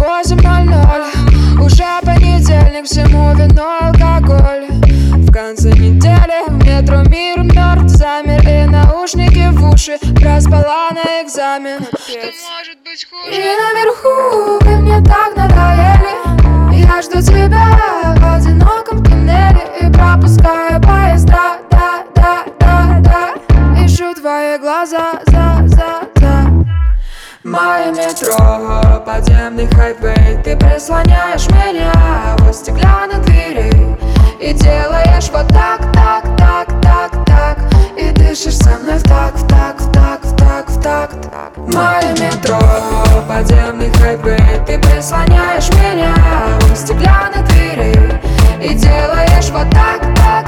8:00, уже понедельник, всему вино алкоголь. В конце недели в метро мир мертв, замер, и наушники в уши, проспала на экзамен. Что может быть хуже? И наверху вы мне так надоели, я жду тебя в одиноком туннеле и пропускаю поезда, да. Ищу твои глаза, Мое метро, подземный хайвей. Ты прислоняешь меня у стеклянных дверей и делаешь вот так, и дышишь со мной в такт. Мое метро, подземный хайвей. Ты прислоняешь меня у стеклянных дверей и делаешь вот так,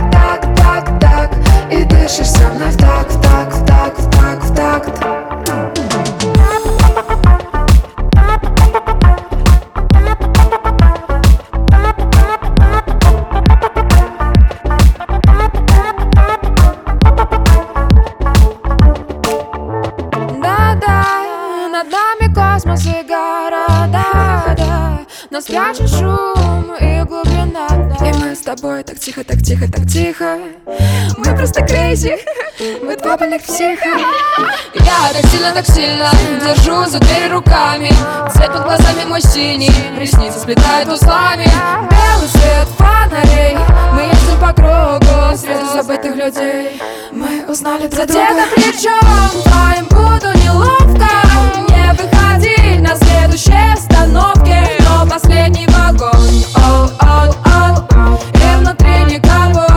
и дышишь со мной в такт. Над нами космос и города, нас прячет шум и глубина. И мы с тобой так тихо. Мы просто крейзи, мы два больных психа. Я так сильно держу за дверь руками. Цвет под глазами мой синий, ресницы сплетают узлами. Белый свет фонарей, мы ездим по кругу среди забытых людей. Мы узнали друг друга. Задето плечом твоим буду неловко не выходить на следующей остановке, но последний вагон, и внутри никого.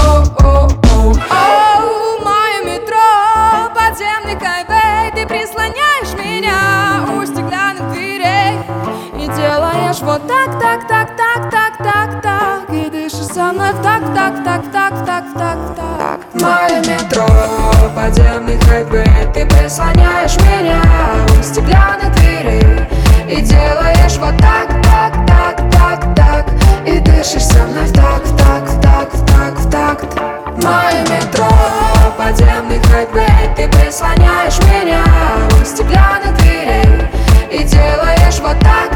Мое метро, подземный хайвей. Ты прислоняешь меня у стеклянных дверей и делаешь вот так, и дышишь со мной в такт. Мое метро, подземный хайвей. Ты прислоняешь меня у стеклянных дверей и делаешь вот так, и дышишь со мной в такт. Мое метро, подземный хайвей. Ты прислоняешь меня у стеклянных дверей и делаешь вот так.